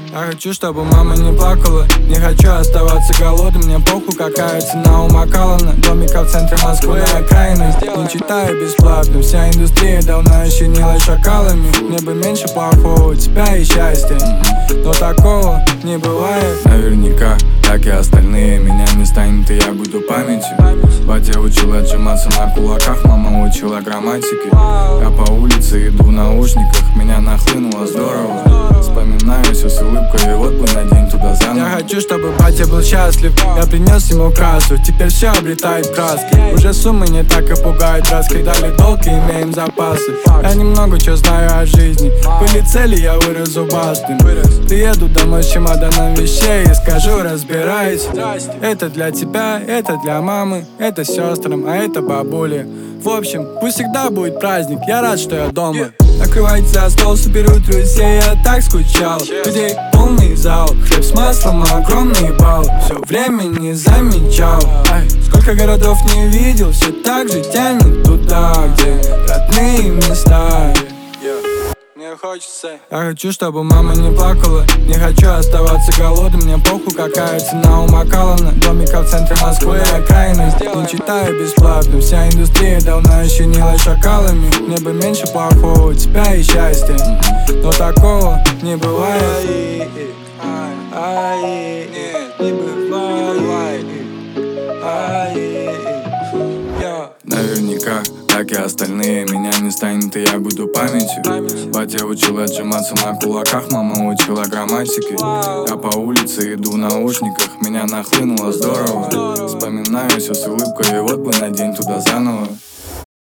Я хочу, чтобы мама не плакала. Не хочу оставаться голодным. Мне похуй, какая цена у Макалана. Домика в центре Москвы, окраины. Не читаю бесплатно. Вся индустрия давно ощенилась шакалами. Мне бы меньше плохого, тебя и счастья, но такого не бывает. Наверняка, как и остальные, меня не станет, и я буду памятью. Батя учил отжиматься на кулаках, мама учила грамматике. Я по улице иду в наушниках, меня нахлынуло здорово. Вспоминаю все с улыбкой, и вот бы на день туда заново. Я хочу, чтобы батя был счастлив. Я принес ему кассу, теперь все обретает краски. Уже суммы не так и пугают, раз когда дали долг и имеем запасы. Я немного что знаю о жизни. Были цели, я вырос зубастым. Приеду домой с чемоданом вещей и скажу: разбирайся. Это для тебя, это для мамы, это сестрам, а это бабуле. В общем, пусть всегда будет праздник, я рад, что я дома. Накрывайте за стол, соберу друзей, я так скучал. Людей полный зал, хлеб с маслом, огромный бал. Все время не замечал. Сколько городов не видел, все так же тянет туда, где родные места. Мне хочется. Я хочу, чтобы мама не плакала. Не хочу оставаться голодным. Мне похуй, какая цена у Макалана. Домика в центре Москвы, окраины. Не читаю бесплатно. Вся индустрия давно ощенилась шакалами. Мне бы меньше плохого, тебя и счастья, но такого не бывает. Не бывает. Наверняка, как и остальные, меня не станет, и я буду памятью. Батя учил отжиматься на кулаках, мама учила грамматике. Я по улице иду в наушниках, меня нахлынуло здорово. Вспоминаю все с улыбкой, и вот бы на день туда заново.